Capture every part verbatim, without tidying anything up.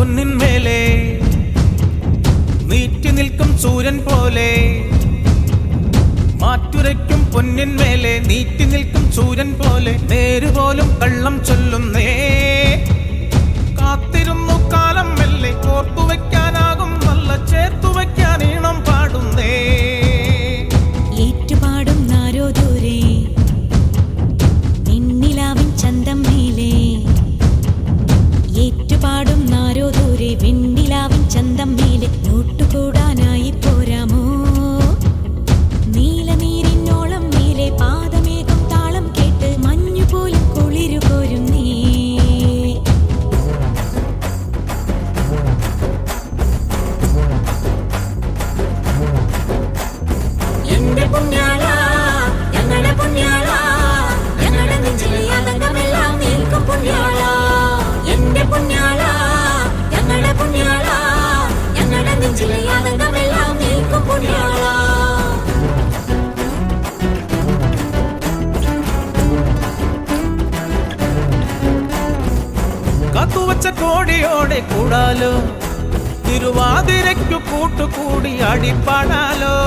പൊന്നിന്മേലെ നീറ്റി നിൽക്കും സൂര്യൻ പോലെ മാറ്റുരയ്ക്കും പൊന്നിന്മേലെ നീറ്റി നിൽക്കും സൂര്യൻ പോലെ നേരുപോലും കള്ളം ചൊല്ലുന്നേ കാത്തിരുന്നു കാലം മെല്ലെ ഓർത്തുവെക്കാനാകും നല്ല ചേർത്തുവെക്കാൻ ഈണം പാടുന്നേ ഏറ്റുപാടും നാരോ ദൂരെ വെണ്ണിലാവിൻ ചന്തം മേലെ ഏറ്റുപാടും നാരോ ദൂരെ വെണ്ണിലാവിൻ ചന്തം മേലെ കൂട്ടുകൂടാനായി പോരാമോ നീലനീരിനോളം മേലെ പാദമേഘം താളം കേട്ട് മഞ്ഞുപോലും കുളിരു കോരും നീ എന്റെ പുണ്യാള ഞങ്ങളുടെ പുണ്യാള ഞങ്ങളുടെ നെഞ്ചിലെ ആനന്ദമെല്ലാം നിൽക്കും പുണ്യാള എന്റെ പുണ്യാള ഞങ്ങളുടെ പുണ്യാള ഞങ്ങളുടെ നെഞ്ചിലെ ആനന്ദമെല്ലാം നിൽക്കും പുണ്യാള കാത്തുവച്ച കോടിയോടെ കൂടാലോ തിരുവാതിരയ്ക്കു കൂട്ടുകൂടി അടിപ്പാടാലോ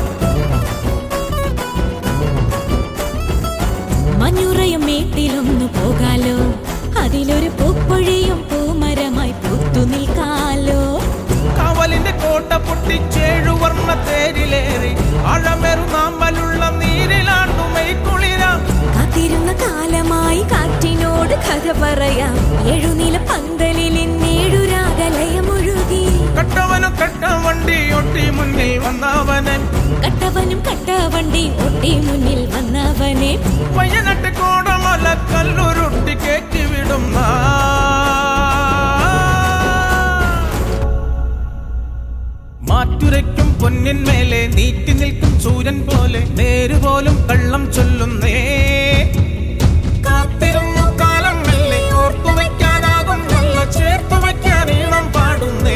മഞ്ഞുറയും മേട്ടിലൊന്നു പോകാലോ അതിലൊരു പൂപ്പൊഴിയും പൂമരമായി പൂത്തു നിൽക്കാലോ കാവലിന്റെ കോട്ട പൊട്ടിച്ചേഴു വർണ്ണ തേരിലേറി ആഴമേറു നാമ്പലുള്ള നീരിലാണ്ടുമൈ കുളിരാം കാത്തിരുന്ന കാലമായി കാറ്റിനോട് കഥ പറയാം എഴുനില പന്തലിൽ ഇന്നേഴു രാഗലയമൊഴുകി കട്ടവനും കട്ടവണ്ടി ഒട്ടി മുന്നിൽ വന്നവനെ കട്ടവനും കട്ടവണ്ടി ഒട്ടി മുന്നിൽ വന്നവനെ പയ്യനട്ട് കോടമല കല്ലുരുട്ടി കേറ്റിവിടും മാറ്റുരയ്ക്കും പൊന്നിന്മേലെ നീറ്റി നിൽക്കും സൂര്യൻ പോലെ നേരുപോലും കള്ളം ചൊല്ലുന്നേ കാത്തിരുന്നു കാലം മെല്ലെ ഓർത്തുവെക്കാനാകും നല്ല ചേർത്തുവെക്കാൻ ഈണം പാടുന്നേ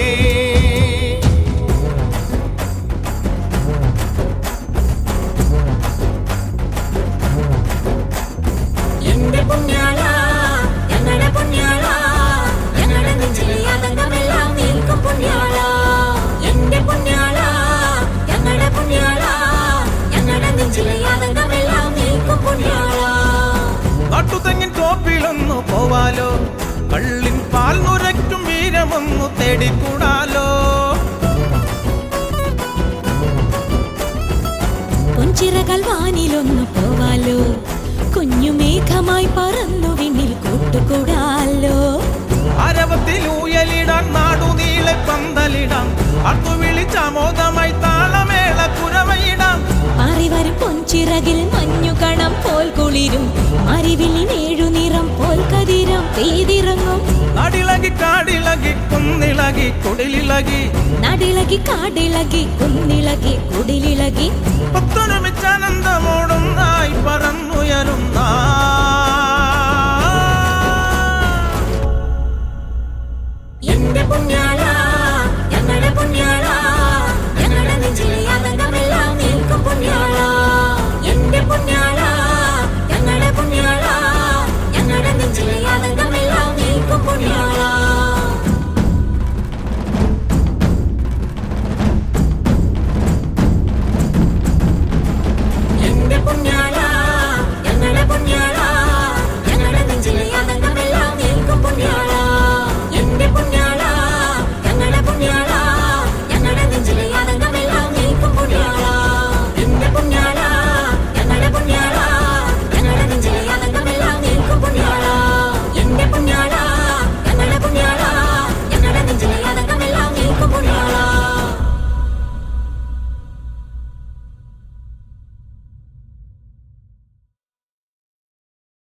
എന്റെ പുണ്യാള ഞങ്ങളുടെ പുണ്യാള ഞങ്ങളുടെ നെഞ്ചിലെ ആനന്ദമെല്ലാം നിൽക്കും പുണ്യാള എന്റെ പുണ്യാള ഞങ്ങളുടെ പുണ്യാള ഞങ്ങളുടെ നെഞ്ചിലെ ആനന്ദമെല്ലാം നിൽക്കും പുണ്യാള നാട്ടുതെങ്ങിൻ തോപ്പിലൊന്നു പോവാലോ കള്ളിൻ പാൽ നുരയ്ക്കും വീരമൊന്നു തേടിക്കൂടാലോ പൊൻചിറകൾ വാനിലൊന്നു പോവാലോ കുഞ്ഞുമേഘമായി പറന്നു വിണ്ണിൽ കൂട്ടുകൂടാലോ അരവത്തിൽ ഊയലിടാൻ നാടുനീളെ പന്തലിടാം അതു വിളിച്ചാമോദമായി താളമേള കുരവയിടാം അറിവരും പൊൻചിറകിൽ മഞ്ഞുകണം പോൽ കുളിരും അറിവില്ലിനേഴു നിറം പോൽ കതിരം പെയ്തിറങ്ങും നടിളകി കാടിളകി കുന്നിളകി കുടിലിളകി നടിളകി കാടിളകി കുന്നിളകി കുടിലിളകി ഒത്തൊരുമിച്ചാനന്ദമോടുന്നായി പറന്നുയരുന്ന എന്റെ പുണ്യാള